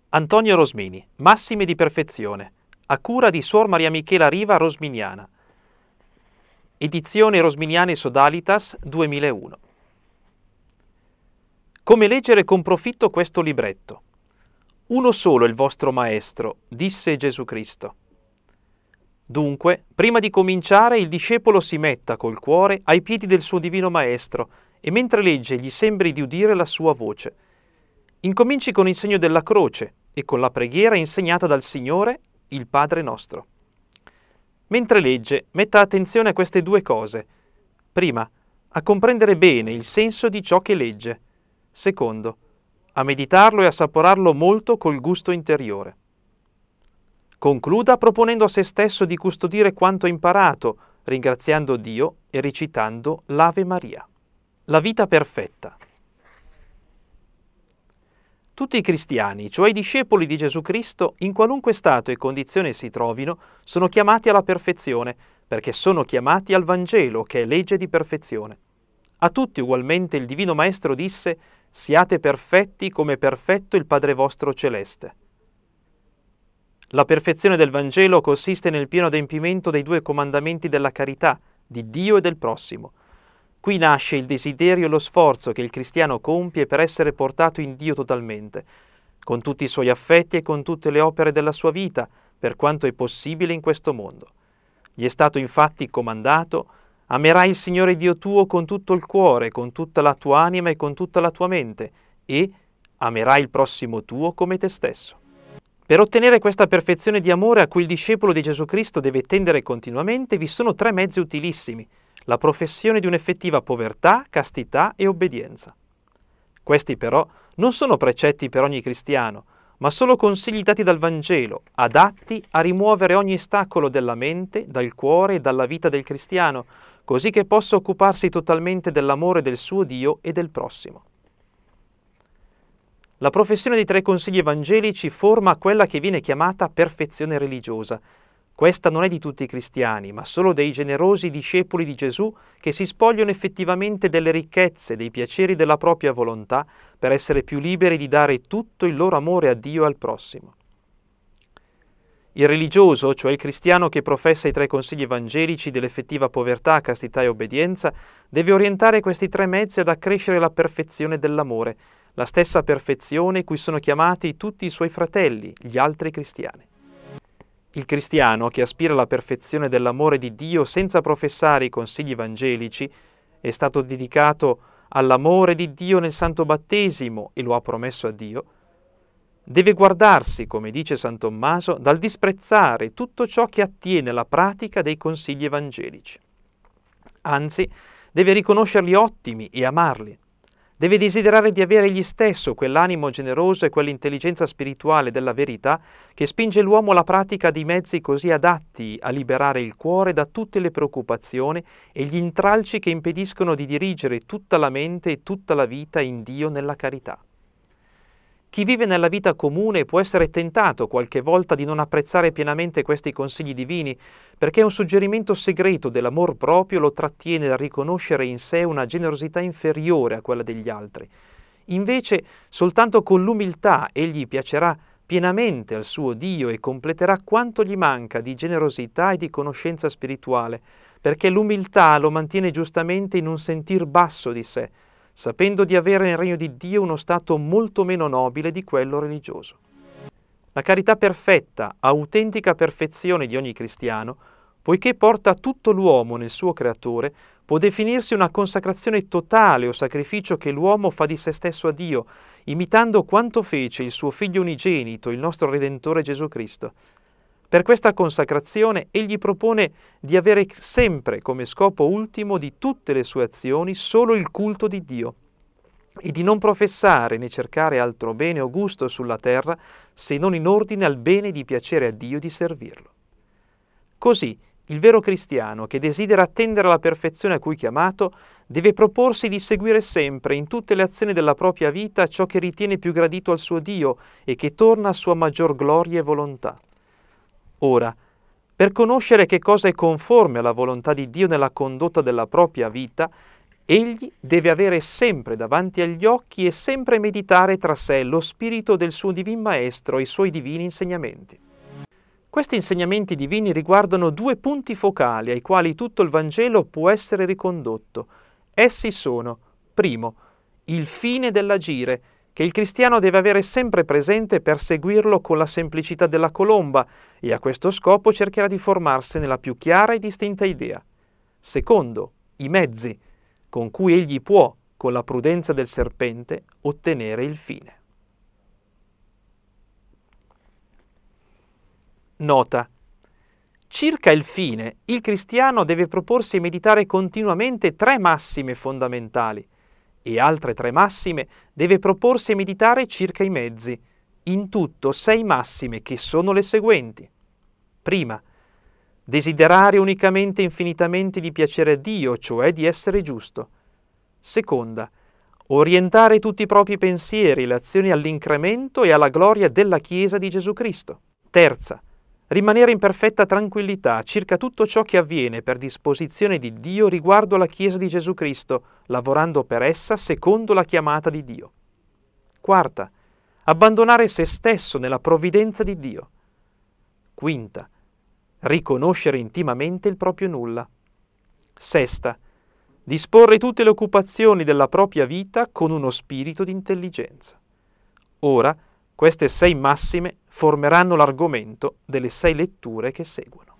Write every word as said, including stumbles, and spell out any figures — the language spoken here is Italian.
Antonio Rosmini, Massime di perfezione, a cura di Suor Maria Michela Riva Rosminiana. Edizione Rosminiane Sodalitas duemilauno. Come leggere con profitto questo libretto? Uno solo è il vostro Maestro, disse Gesù Cristo. Dunque, prima di cominciare, il discepolo si metta col cuore ai piedi del suo divino Maestro e mentre legge gli sembri di udire la sua voce. Incominci con il segno della croce e con la preghiera insegnata dal Signore, il Padre nostro. Mentre legge, metta attenzione a queste due cose. Prima, a comprendere bene il senso di ciò che legge. Secondo, a meditarlo e assaporarlo molto col gusto interiore. Concluda proponendo a se stesso di custodire quanto imparato, ringraziando Dio e recitando l'Ave Maria. La vita perfetta. Tutti i cristiani, cioè i discepoli di Gesù Cristo, in qualunque stato e condizione si trovino, sono chiamati alla perfezione, perché sono chiamati al Vangelo, che è legge di perfezione. A tutti ugualmente il Divino Maestro disse: «Siate perfetti come è perfetto il Padre vostro celeste». La perfezione del Vangelo consiste nel pieno adempimento dei due comandamenti della carità, di Dio e del prossimo. Qui nasce il desiderio e lo sforzo che il cristiano compie per essere portato in Dio totalmente, con tutti i suoi affetti e con tutte le opere della sua vita, per quanto è possibile in questo mondo. Gli è stato infatti comandato: amerai il Signore Dio tuo con tutto il cuore, con tutta la tua anima e con tutta la tua mente, e amerai il prossimo tuo come te stesso. Per ottenere questa perfezione di amore a cui il discepolo di Gesù Cristo deve tendere continuamente, vi sono tre mezzi utilissimi: la professione di un'effettiva povertà, castità e obbedienza. Questi però non sono precetti per ogni cristiano, ma solo consigli dati dal Vangelo, adatti a rimuovere ogni ostacolo della mente, dal cuore e dalla vita del cristiano, così che possa occuparsi totalmente dell'amore del suo Dio e del prossimo. La professione dei tre consigli evangelici forma quella che viene chiamata perfezione religiosa. Questa non è di tutti i cristiani, ma solo dei generosi discepoli di Gesù che si spogliano effettivamente delle ricchezze, dei piaceri della propria volontà, per essere più liberi di dare tutto il loro amore a Dio e al prossimo. Il religioso, cioè il cristiano che professa i tre consigli evangelici dell'effettiva povertà, castità e obbedienza, deve orientare questi tre mezzi ad accrescere la perfezione dell'amore, la stessa perfezione cui sono chiamati tutti i suoi fratelli, gli altri cristiani. Il cristiano che aspira alla perfezione dell'amore di Dio senza professare i consigli evangelici è stato dedicato all'amore di Dio nel santo battesimo e lo ha promesso a Dio, deve guardarsi, come dice San Tommaso, dal disprezzare tutto ciò che attiene alla pratica dei consigli evangelici. Anzi, deve riconoscerli ottimi e amarli. Deve desiderare di avere egli stesso quell'animo generoso e quell'intelligenza spirituale della verità che spinge l'uomo alla pratica di mezzi così adatti a liberare il cuore da tutte le preoccupazioni e gli intralci che impediscono di dirigere tutta la mente e tutta la vita in Dio nella carità. Chi vive nella vita comune può essere tentato qualche volta di non apprezzare pienamente questi consigli divini, perché un suggerimento segreto dell'amor proprio lo trattiene dal riconoscere in sé una generosità inferiore a quella degli altri. Invece, soltanto con l'umiltà egli piacerà pienamente al suo Dio e completerà quanto gli manca di generosità e di conoscenza spirituale, perché l'umiltà lo mantiene giustamente in un sentir basso di sé, sapendo di avere nel regno di Dio uno stato molto meno nobile di quello religioso. La carità perfetta, autentica perfezione di ogni cristiano, poiché porta tutto l'uomo nel suo creatore, può definirsi una consacrazione totale o sacrificio che l'uomo fa di se stesso a Dio, imitando quanto fece il suo Figlio unigenito, il nostro Redentore Gesù Cristo. Per questa consacrazione egli propone di avere sempre come scopo ultimo di tutte le sue azioni solo il culto di Dio e di non professare né cercare altro bene o gusto sulla terra se non in ordine al bene di piacere a Dio e di servirlo. Così il vero cristiano che desidera attendere alla perfezione a cui è chiamato deve proporsi di seguire sempre in tutte le azioni della propria vita ciò che ritiene più gradito al suo Dio e che torna a sua maggior gloria e volontà. Ora, per conoscere che cosa è conforme alla volontà di Dio nella condotta della propria vita, Egli deve avere sempre davanti agli occhi e sempre meditare tra sé lo spirito del suo divin Maestro e i suoi divini insegnamenti. Questi insegnamenti divini riguardano due punti focali ai quali tutto il Vangelo può essere ricondotto. Essi sono, primo, il fine dell'agire, che il cristiano deve avere sempre presente per seguirlo con la semplicità della colomba, e a questo scopo cercherà di formarsene la più chiara e distinta idea. Secondo, i mezzi, con cui egli può, con la prudenza del serpente, ottenere il fine. Nota. Circa il fine, il cristiano deve proporsi e meditare continuamente tre massime fondamentali, e altre tre massime deve proporsi e meditare circa i mezzi, in tutto sei massime che sono le seguenti. Prima, desiderare unicamente e infinitamente di piacere a Dio, cioè di essere giusto. Seconda, orientare tutti i propri pensieri e le azioni all'incremento e alla gloria della Chiesa di Gesù Cristo. Terza, rimanere in perfetta tranquillità circa tutto ciò che avviene per disposizione di Dio riguardo alla Chiesa di Gesù Cristo, lavorando per essa secondo la chiamata di Dio. Quarta, abbandonare se stesso nella provvidenza di Dio. Quinta, riconoscere intimamente il proprio nulla. Sesta, disporre tutte le occupazioni della propria vita con uno spirito di intelligenza. Ora, queste sei massime formeranno l'argomento delle sei letture che seguono.